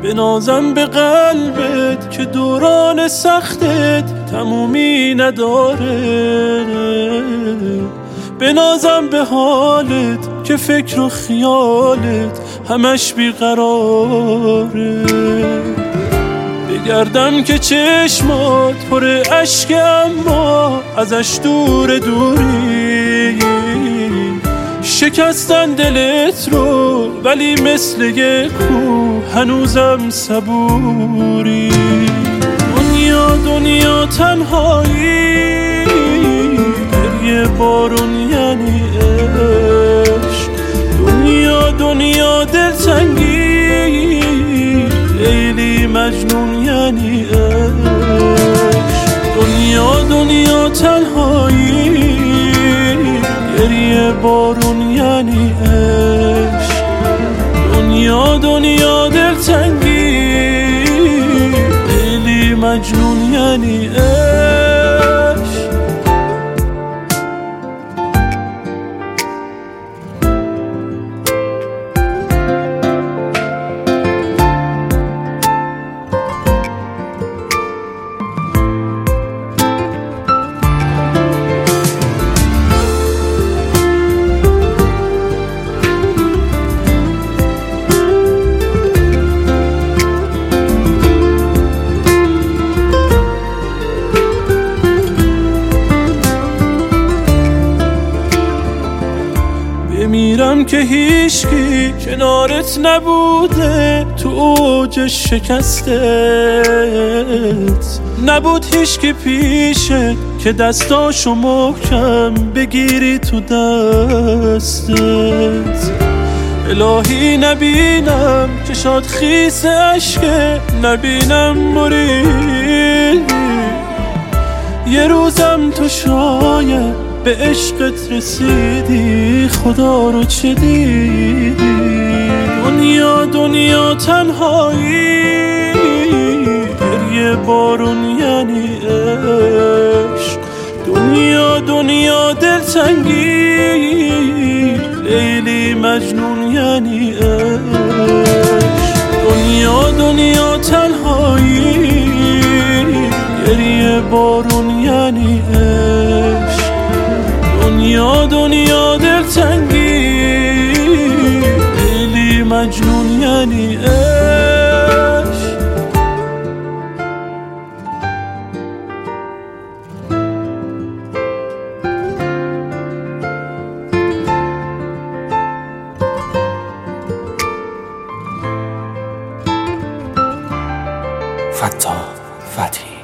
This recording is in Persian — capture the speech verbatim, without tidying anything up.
بنازم به قلبت که دوران سختت تمومی نداره، بنازم به حالت که فکر و خیالت همش بیقراره، بگردم که چشمات پر اشک اما ازش دور دوری، شکستن دلت رو ولی مثل یک کوه هنوزم صبوری. دنیا دنیا تنهایی، گریه بارون یعنی عشق، دنیا دنیا دلتنگی، لیلی مجنون یعنی عشق. دنیا دنیا تنهایی، گریه بارون یعنی عشق، دنیا دنیا دلتنگی، لیلی مجنون یعنی عشق. بمیرم که هیچکی کنارت نبوده، تو اوج شکستت نبود هیچکی پیشت که دستاشو محکم بگیری تو دستت. الهی نبینم چشات خیس عشقه، نبینم مرید، یه روزم تو شاید به عشقت رسیدی، خدا رو چه دیدی. دنیا دنیا تنهایی، گریه بارون یعنی عشق، دنیا دنیا دلتنگی، لیلی مجنون یعنی عشق. دنیا دنیا تنهایی، گریه بارون یعنی عشق، دنیا دنیا دلتنگی، لیلی مجنون یعنی عشق. فتاح فتحی